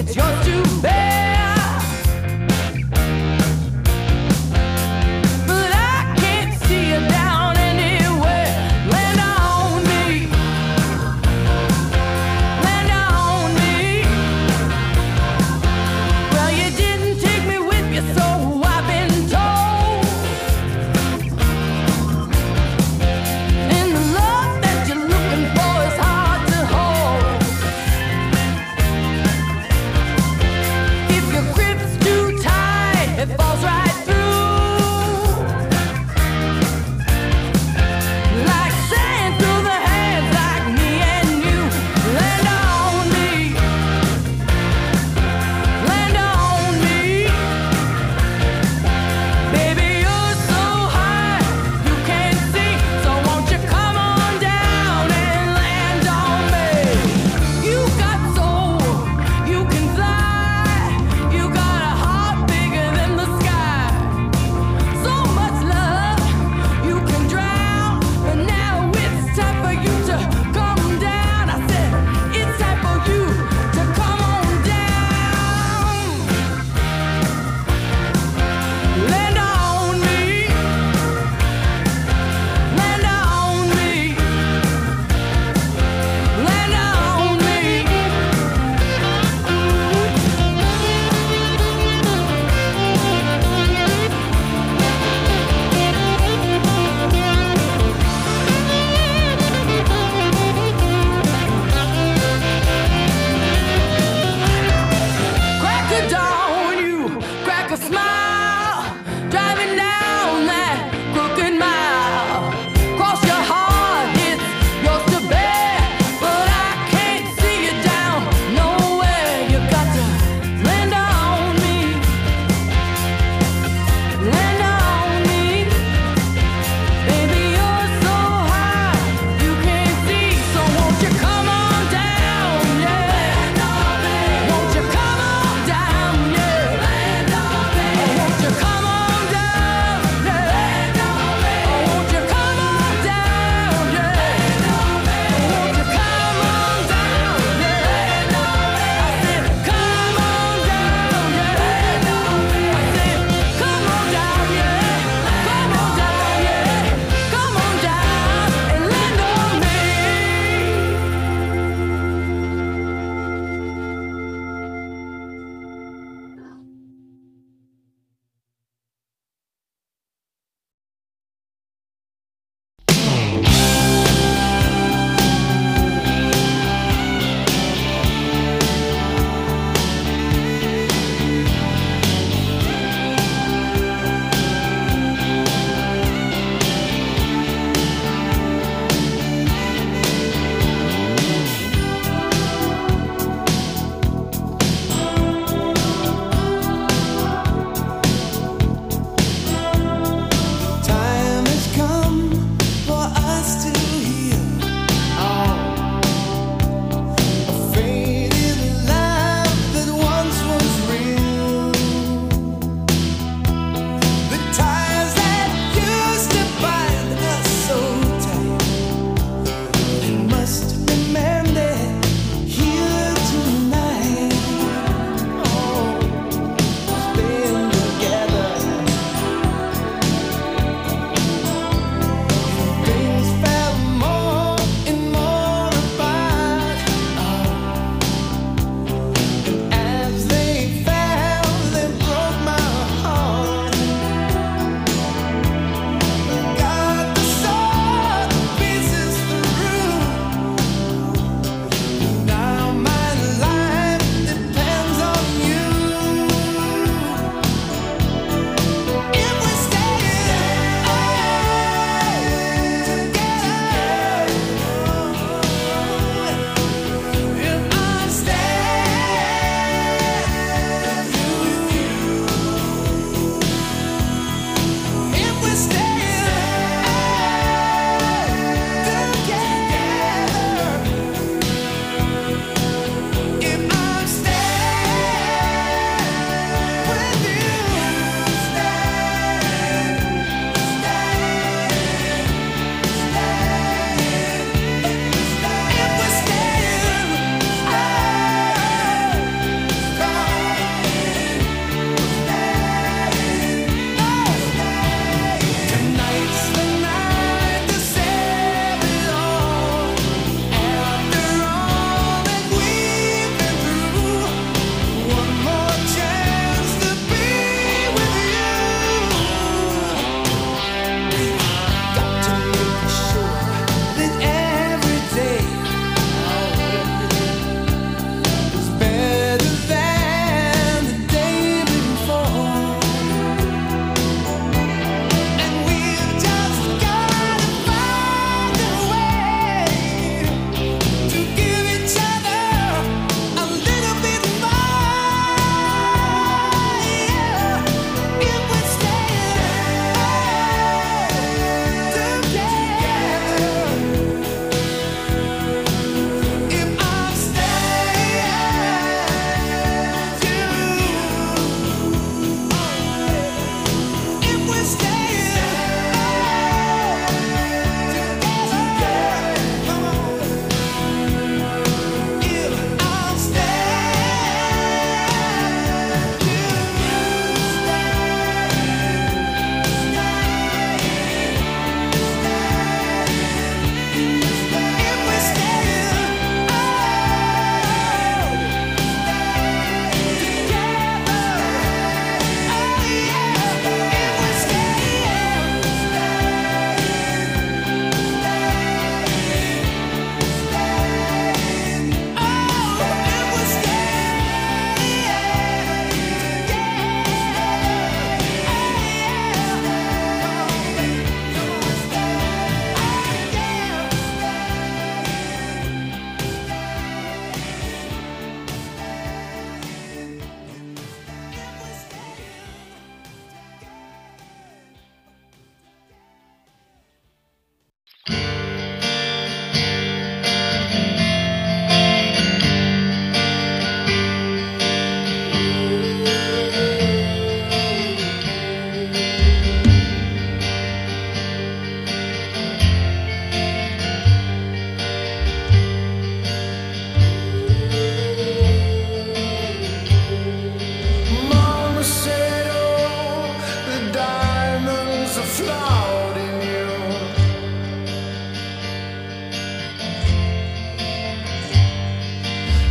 It's yours to bear. But I can't see you down anywhere. Land on me. Land on me. Well, you didn't take me with you, so I've been told. And the love that you're looking for is hard to hold. If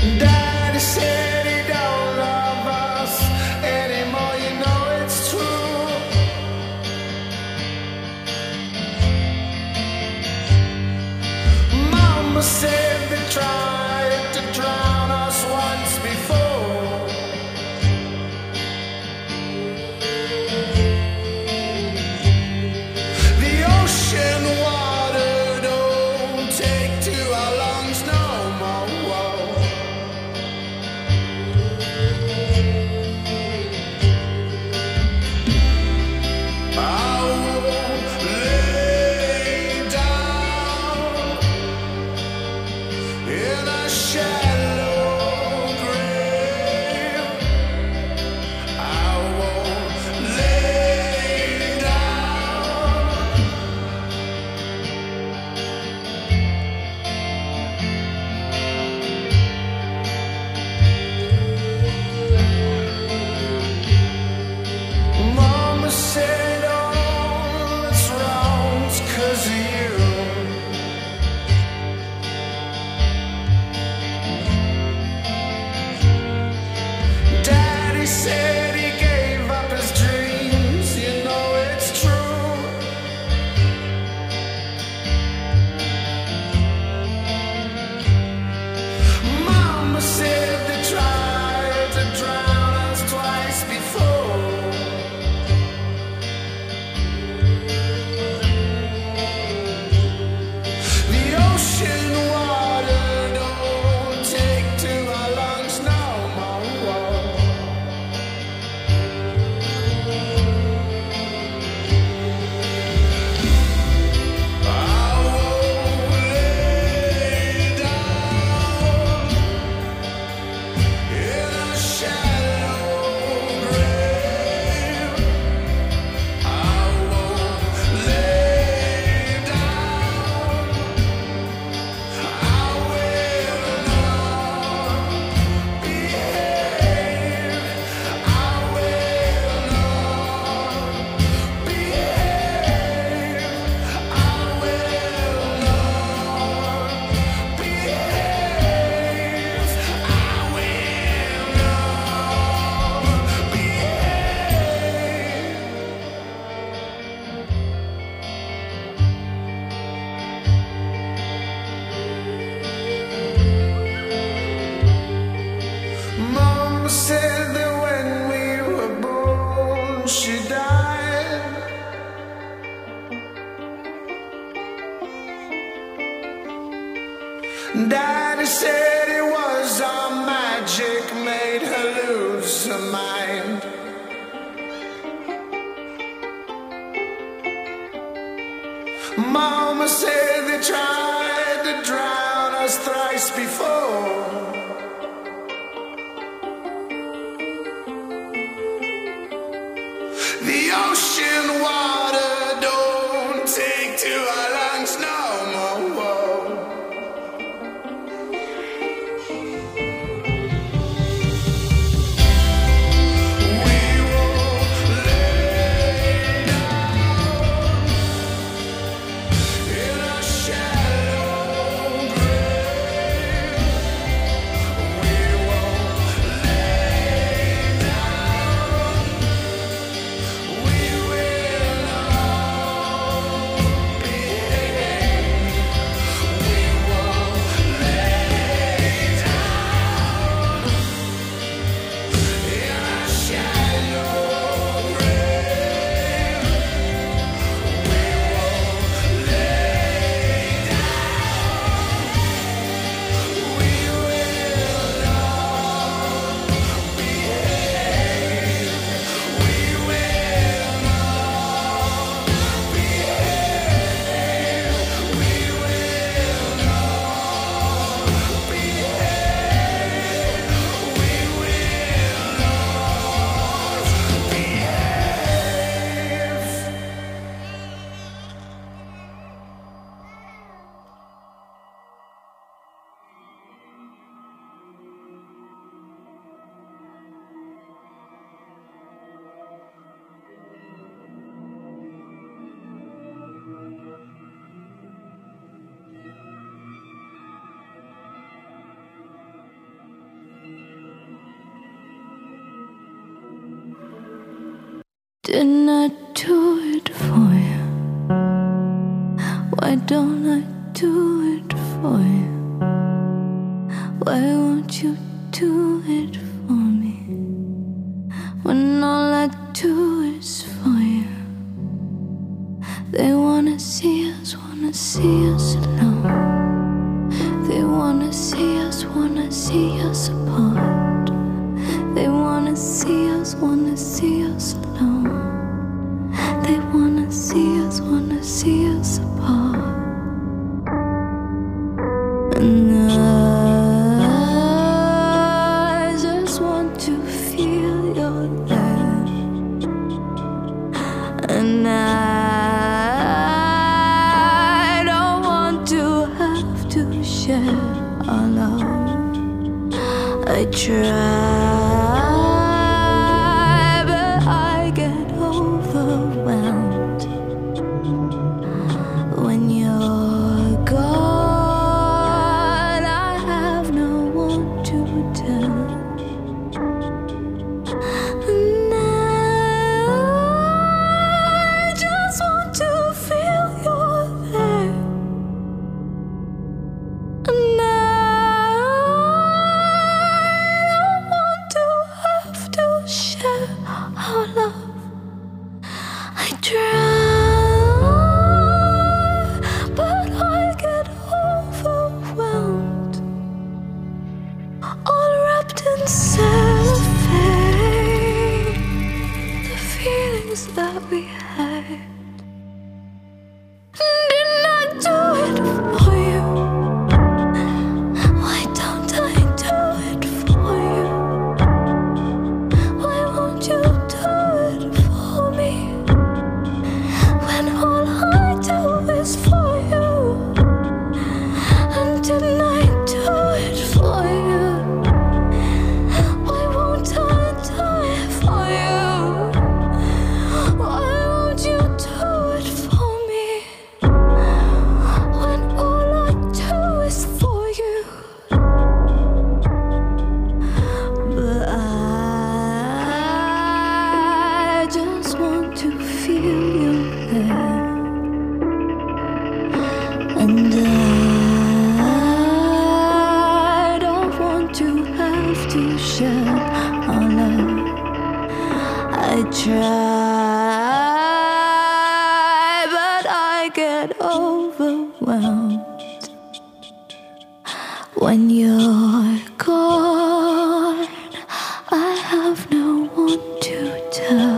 Daddy said he don't love us anymore, you know it's true. Mama said they tried to drown us once before. The ocean water don't take to our lungs no more. I won't lay down in a shallow grave. I won't lay down. Mama said all that's wrong's 'cause of you. Daddy said he gave up his dreams, you know it's true. Mama said they tried to drown us twice before. The ocean water don't take to our lungs no more. I won't lay down in a shallow grave. I won't lay down. I will not behave. I will not behave. I will not behave. I will not behave. Mama said that when we were born, she died. Daddy said it was our magic made her lose her mind. Mama said they tried to drown us thrice before. The ocean water don't take to our lungs no more. We won't lay down in a shallow grave. Didn't I do it for you? Why don't I do it for you? Why won't you do it for me? When all I do is for you. They wanna see us alone. They wanna see us apart. They wanna see us alone. They wanna see us apart. And I just want to feel your love. And I don't want to have to share our love. I try, but I get overwhelmed when you're gone. I have no one to tell. And I just want to feel you're there. And I don't want to have to share our love. I try, but I get overwhelmed, all wrapped in cellophane. The feelings that we had. Didn't I do it for you? Why don't I do it for you? Why won't you do it for me? When all I do is for you. And didn't I do it for you? Why won't I do it for you? Why won't you do it for me? When all I do is for you. But I just want to feel you there. And I don't want to have to share our love. I try, but I get overwhelmed when you're gone. I have no one to tell.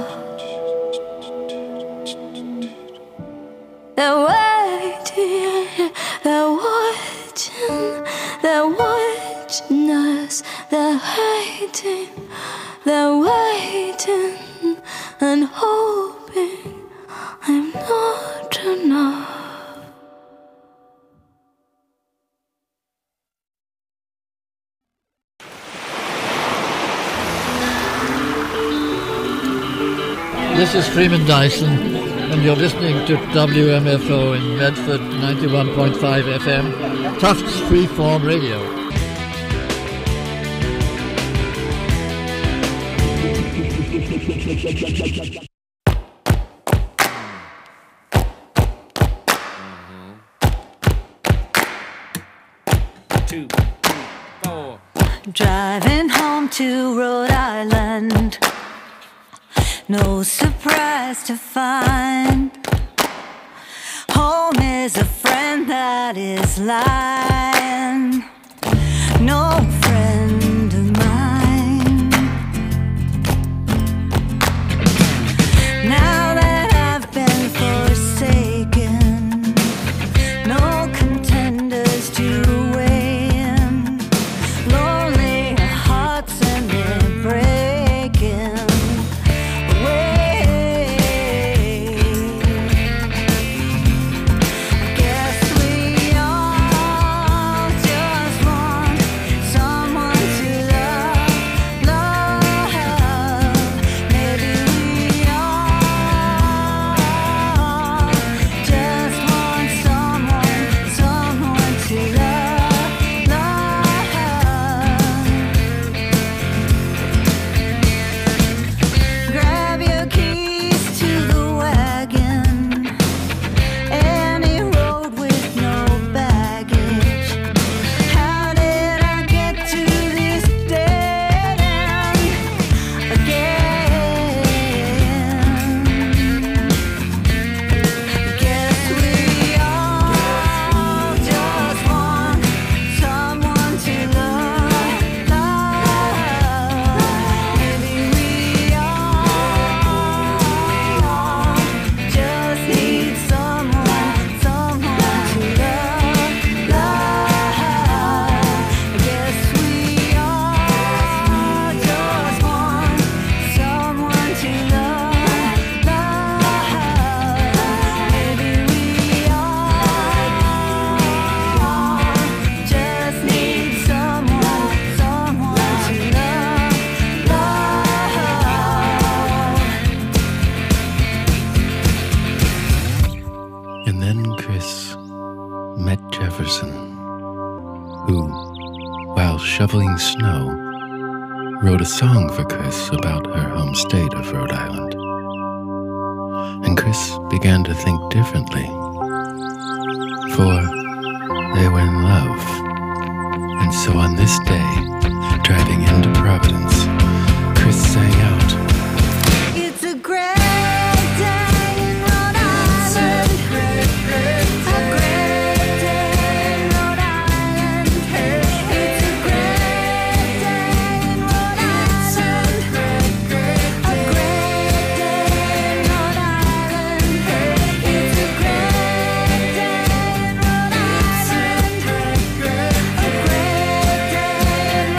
They're waiting, they're watching, they're watching us. They're waiting, they're waiting and hoping I'm not enough. This is Freeman Dyson, and you're listening to WMFO in Medford 91.5 FM, Tufts Freeform Radio. Two, 4. Driving home to Rhode Island, no surprise to find home is a friend that is lying. No friend of mine. Now that I've been forsaken, no contenders to weigh in. Lonely hearts and they're breaking away. Guess we all just want shoveling snow, wrote a song for Chris about her home state of Rhode Island. And Chris began to think differently, for they were in love. And so on this day, driving into Providence, Chris sang out, It's a great day in Rhode Island. A great day in Rhode Island. It's a great day in Rhode Island. A great day in Rhode Island. It's a great day in Rhode Island. A great day in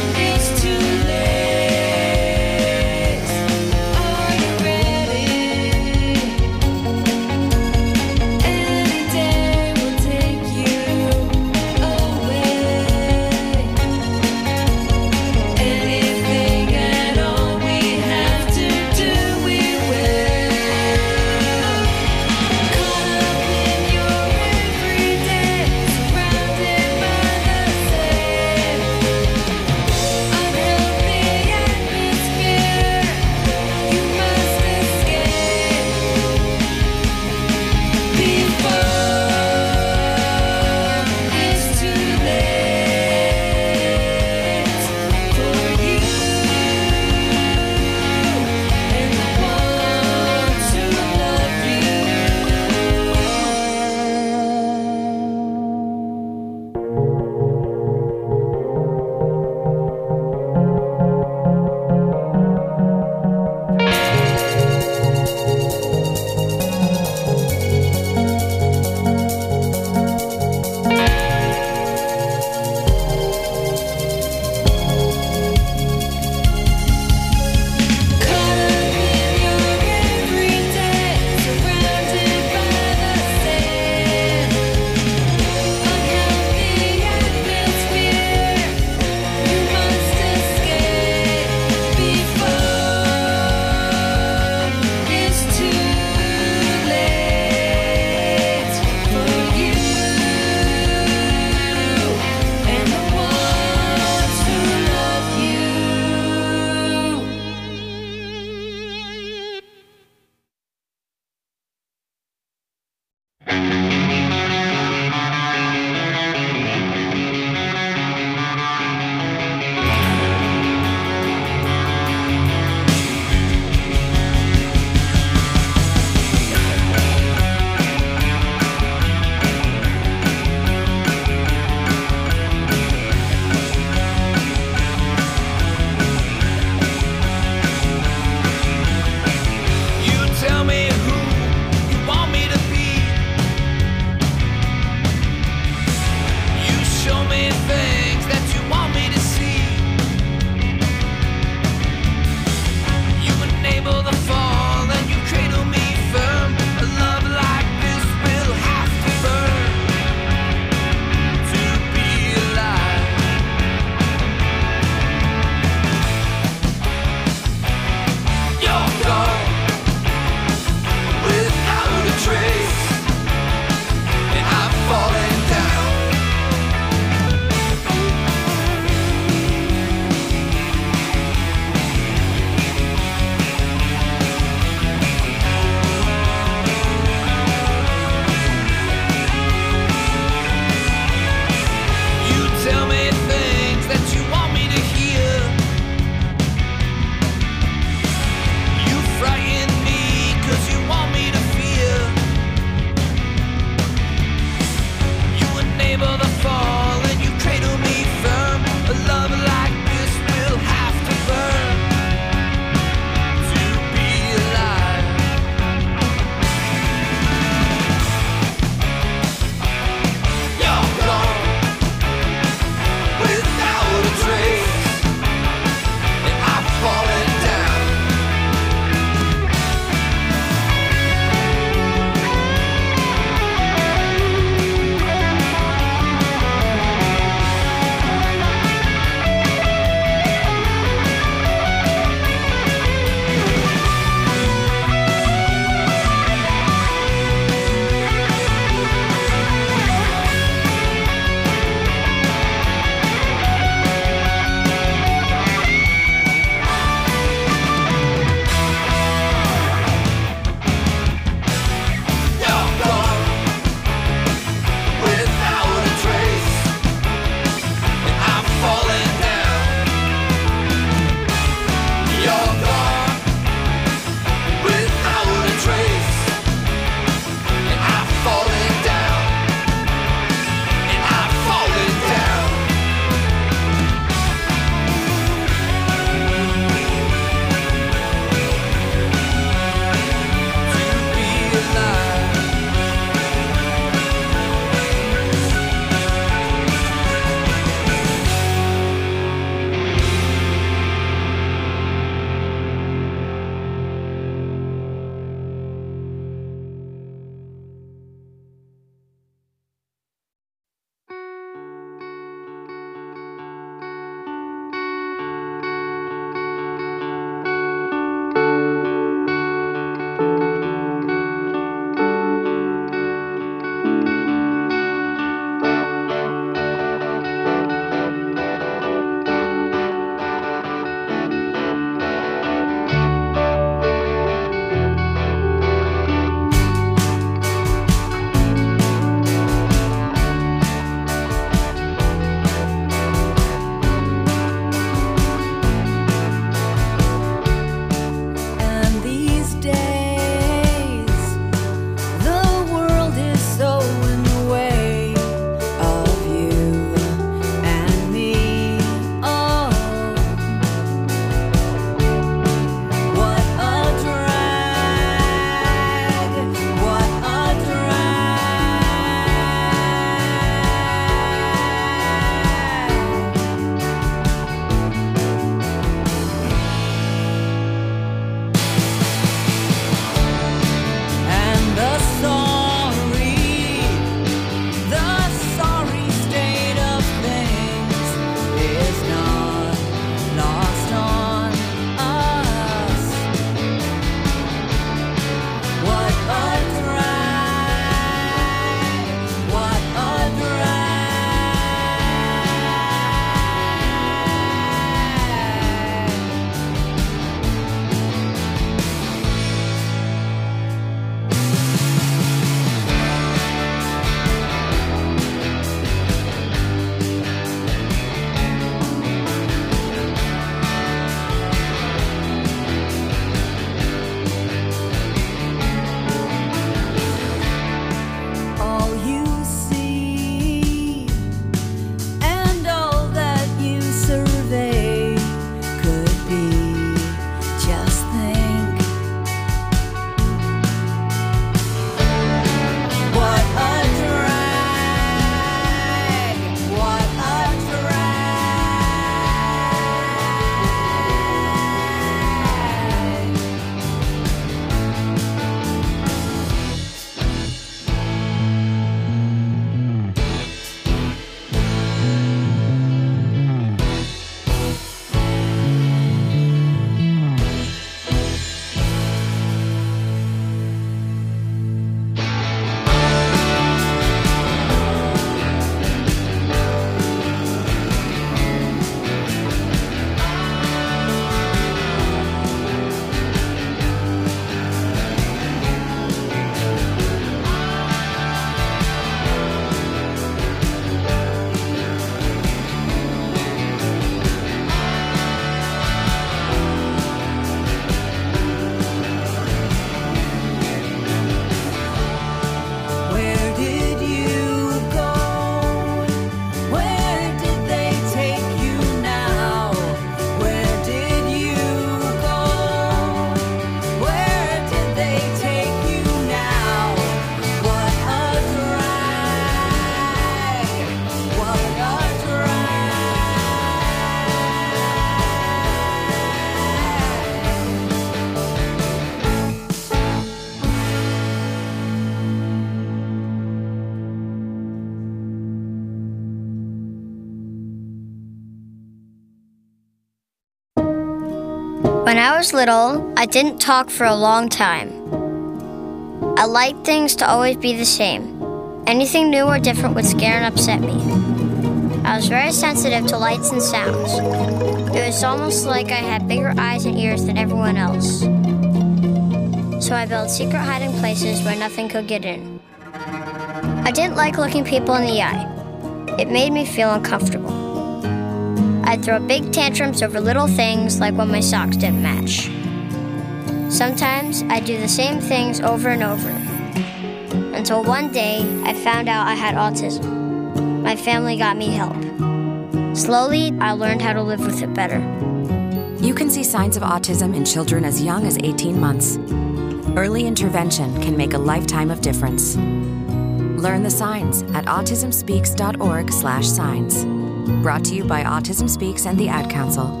When I was little, I didn't talk for a long time. I liked things to always be the same. Anything new or different would scare and upset me. I was very sensitive to lights and sounds. It was almost like I had bigger eyes and ears than everyone else. So I built secret hiding places where nothing could get in. I didn't like looking people in the eye. It made me feel uncomfortable. I'd throw big tantrums over little things like when my socks didn't match. Sometimes I'd do the same things over and over. Until one day, I found out I had autism. My family got me help. Slowly, I learned how to live with it better. You can see signs of autism in children as young as 18 months. Early intervention can make a lifetime of difference. Learn the signs at autismspeaks.org/signs. Brought to you by Autism Speaks and the Ad Council.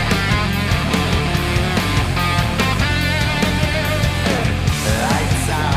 Lights out.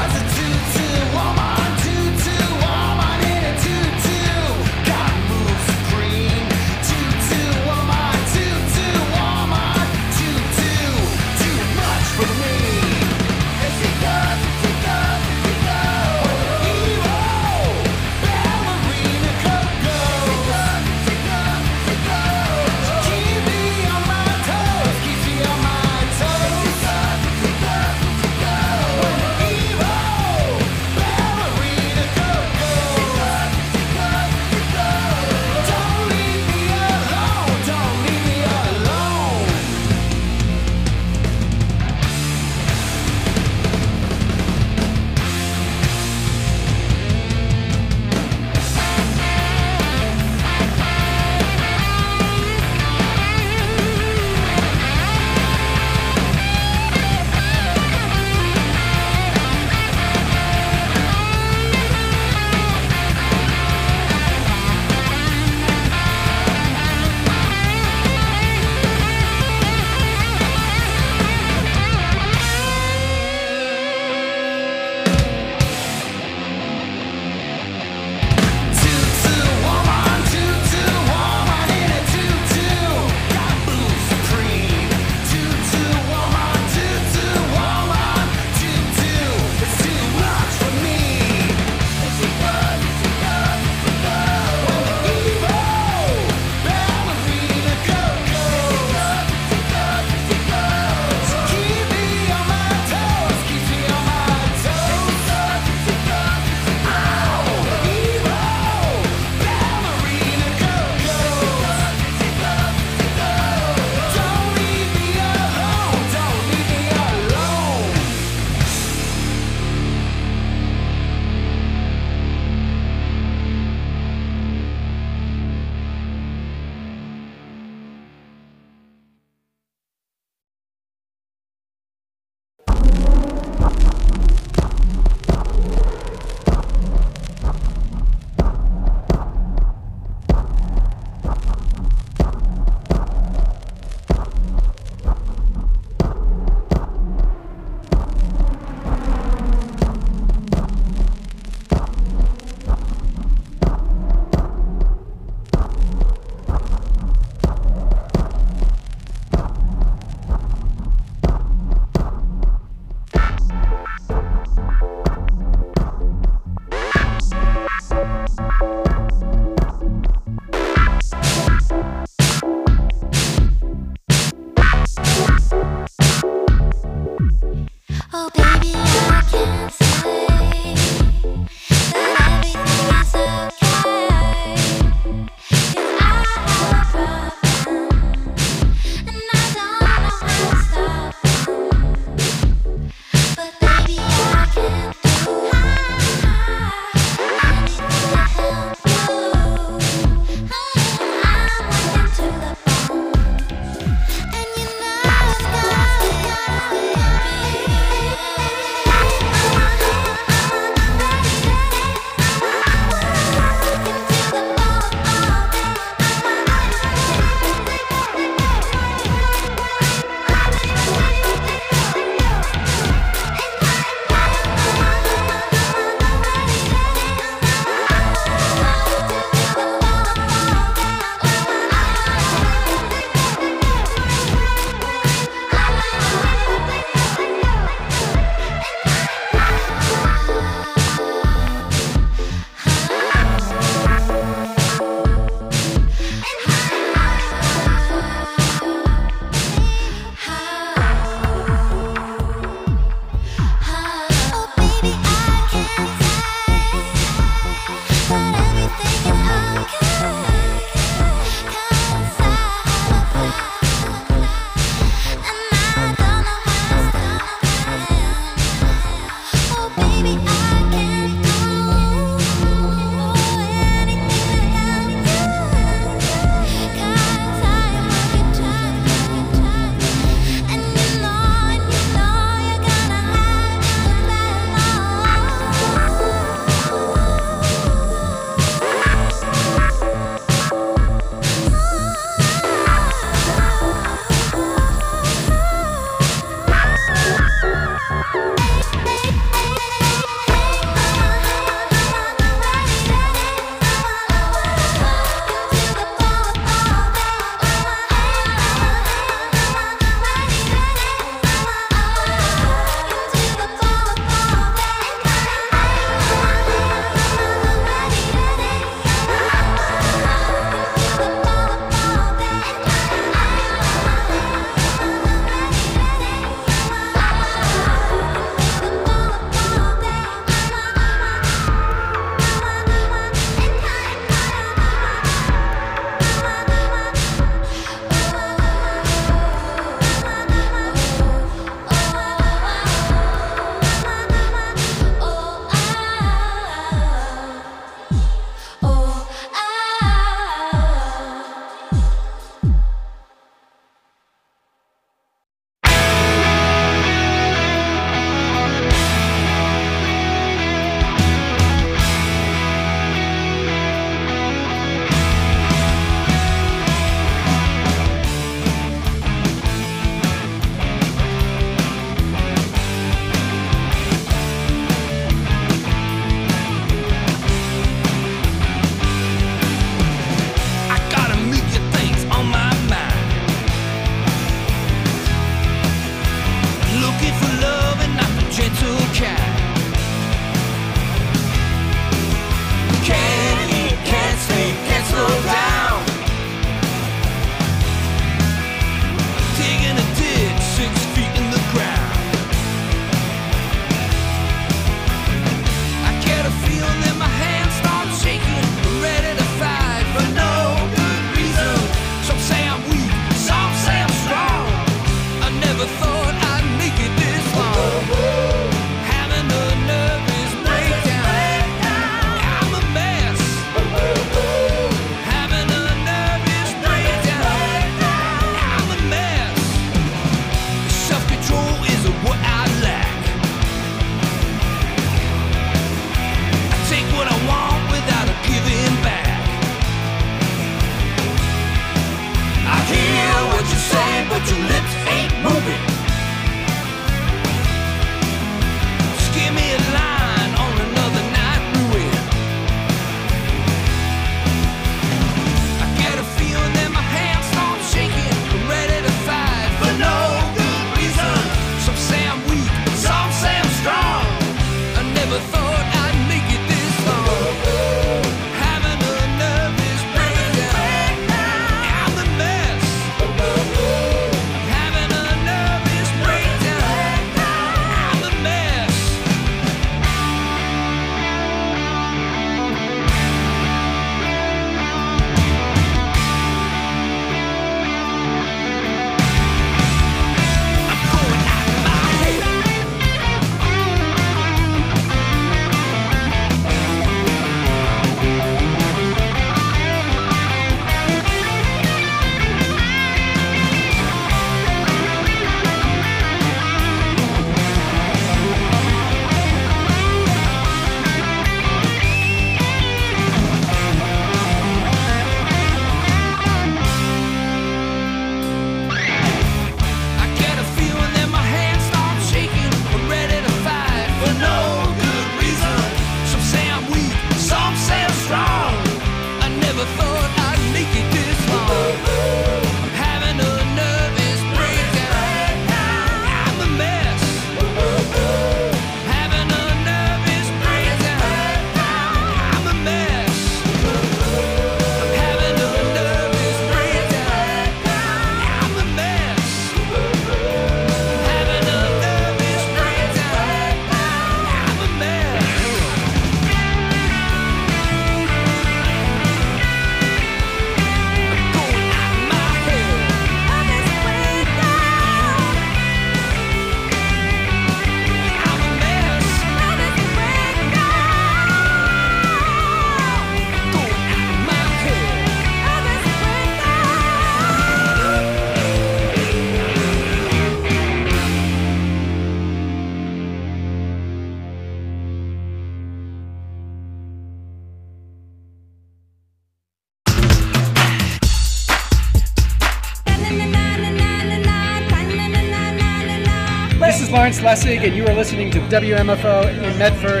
Lawrence Lessig, and you are listening to WMFO in Medford.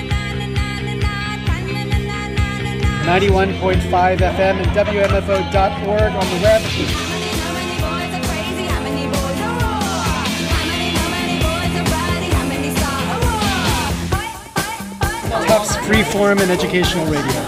91.5 FM and WMFO.org on the web. Tufts Freeform and Educational Radio.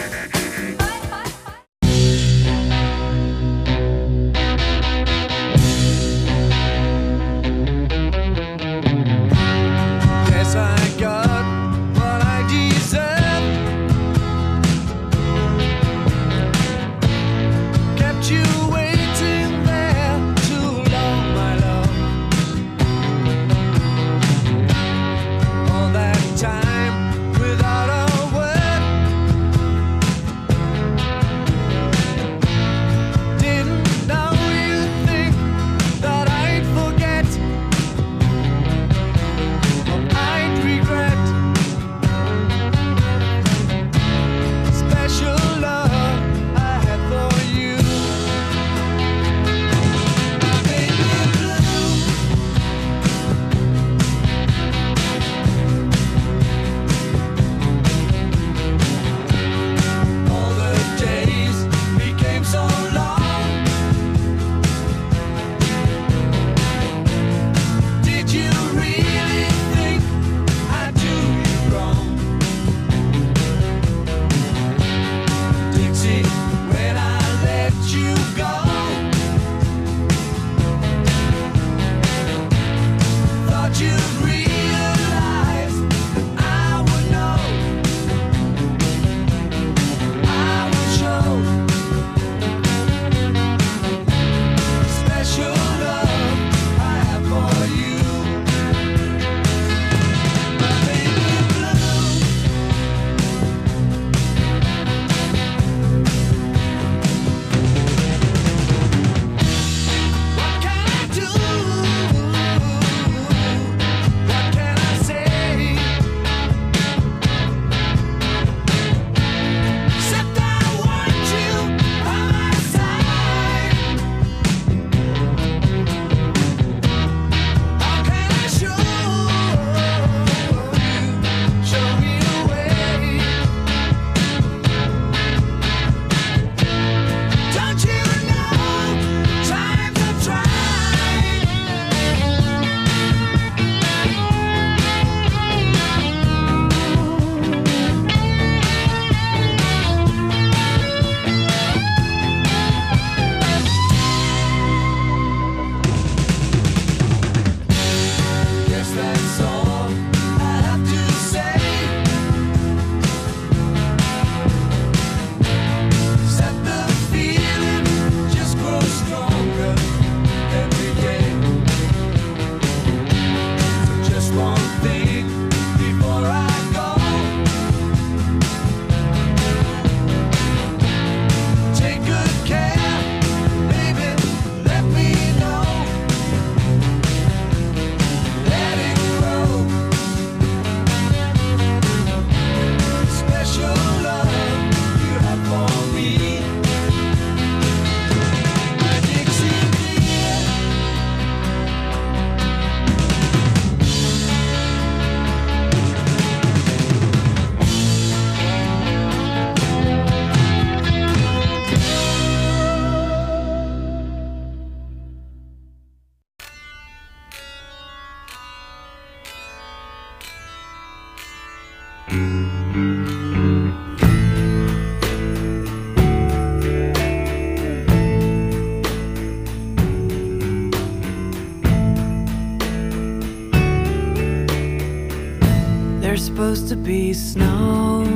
There's supposed to be snow.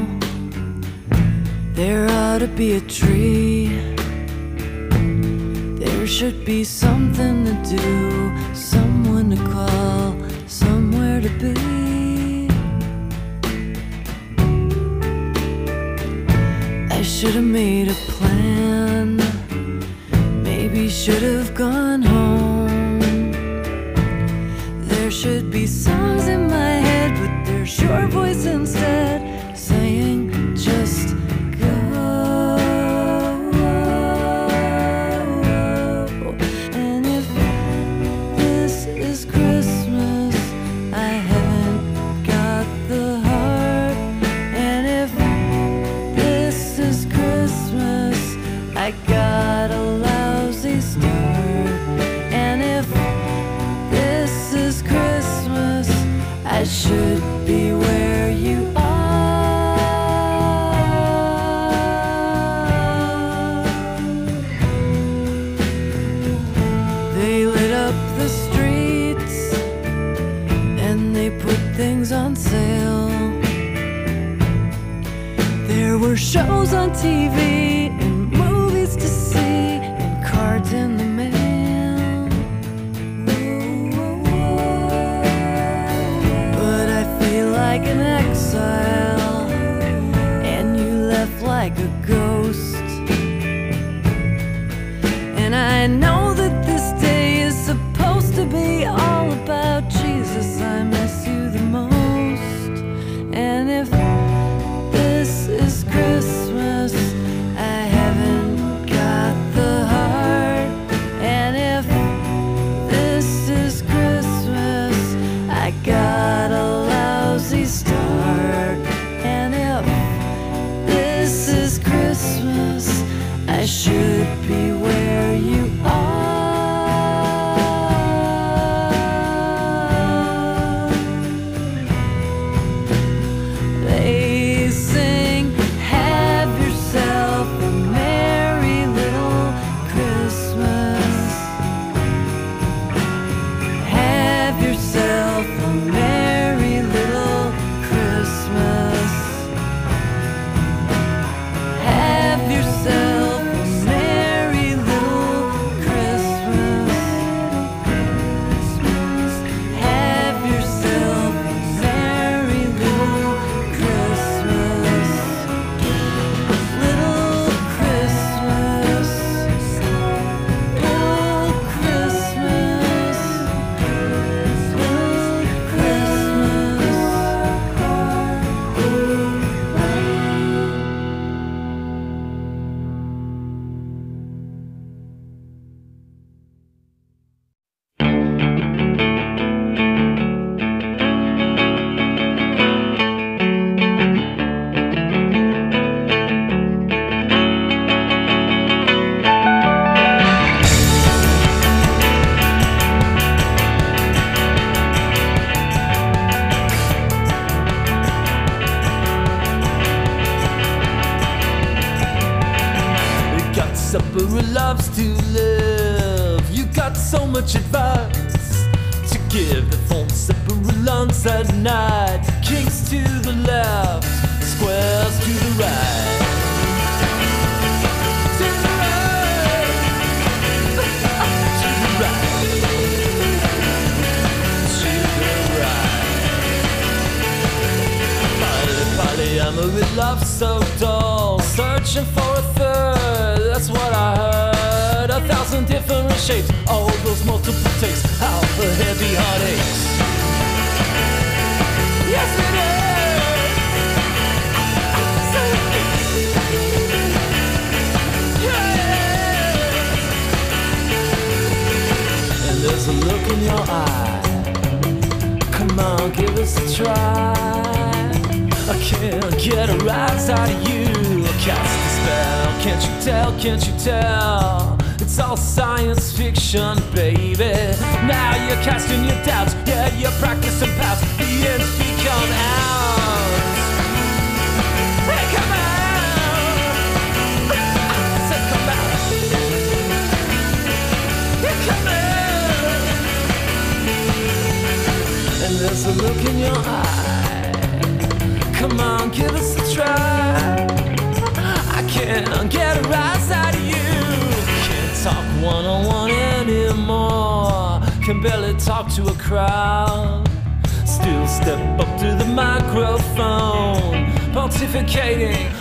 There ought to be a tree. There should be something to do, someone to call, somewhere to be. I should have made a plan. Maybe should have gone home. There should be songs in my head, but there's your voice instead, saying just go. And if this is Christmas, shows on TV and movies to see and cards in the mail. But I feel like an exile, and you left like a ghost. And I know that this day is supposed to be all about Jesus. I miss you the most. And if this is Christmas, I haven't got the heart. And if this is Christmas, I got a lousy start. And if this is Christmas, I should be where you are. They sing, have yourself a merry little Christmas. Have yourself a merry little Christmas. Have yourself a merry little Christmas. Have yourself a merry little Christmas. Little Christmas. Little Christmas. Little Christmas. You got supper who loves to live. You got so much advice to give. The phone supper lunch at night. Kings to the left, squares to the right. To the right. To the right. To the right. Polyamory love so dull, searching for a third. That's what I heard. 1,000 different shapes, all those multiple takes. How the heavy heartaches. Yes, it is. Yeah. And there's a look in your eye. Come on, give us a try. I can't get a rise out of you. Cast a spell, can't you tell, can't you tell? It's all science fiction, baby. Now you're casting your doubts, yeah, you're practicing past. The ends become out. Hey, come out. I said come out. Yeah, come out. And there's a look in your eye. Come on, give us a try. I can't get a rise out of you. Can't talk one-on-one anymore. Can barely talk to a crowd. Still step up to the microphone, pontificating.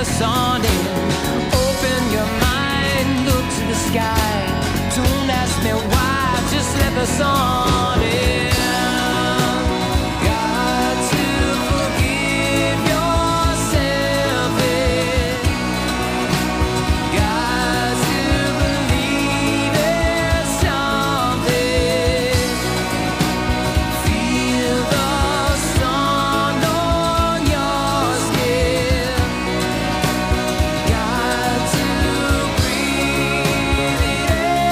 the sun in. Open your mind, look to the sky. Don't ask me why, just let the sun in. Got to forgive yourself. Got to believe in something. Feel the sun on your skin. Got to breathe it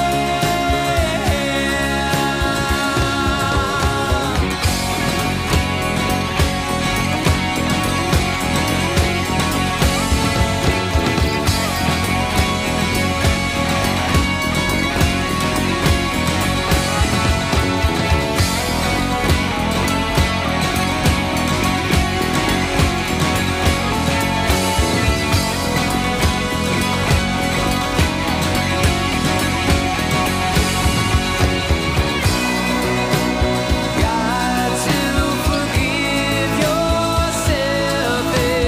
Got to forgive yourself.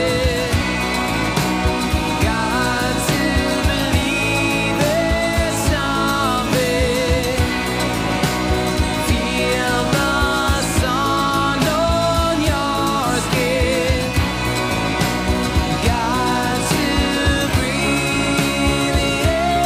Got to believe there's something. Feel the sun on your skin. Got to breathe it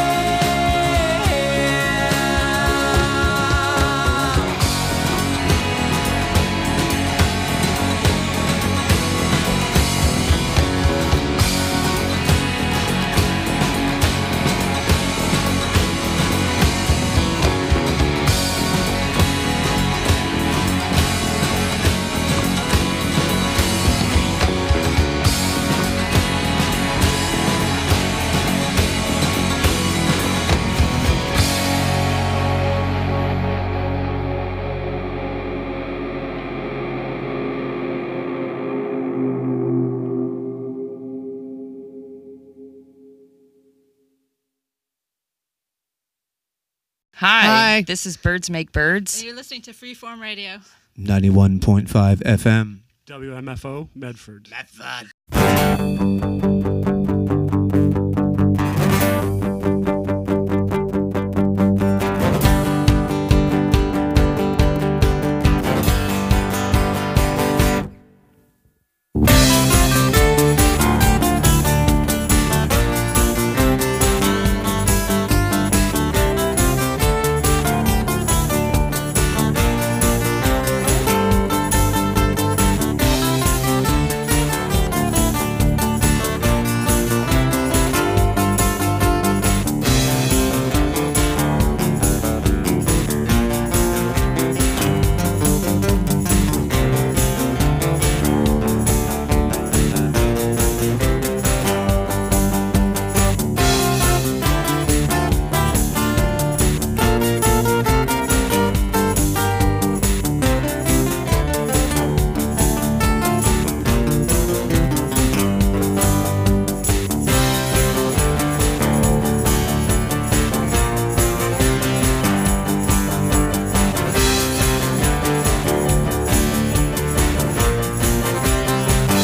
Hi, this is Birds Make Birds. And you're listening to Freeform Radio. 91.5 FM. WMFO, Medford. Medford.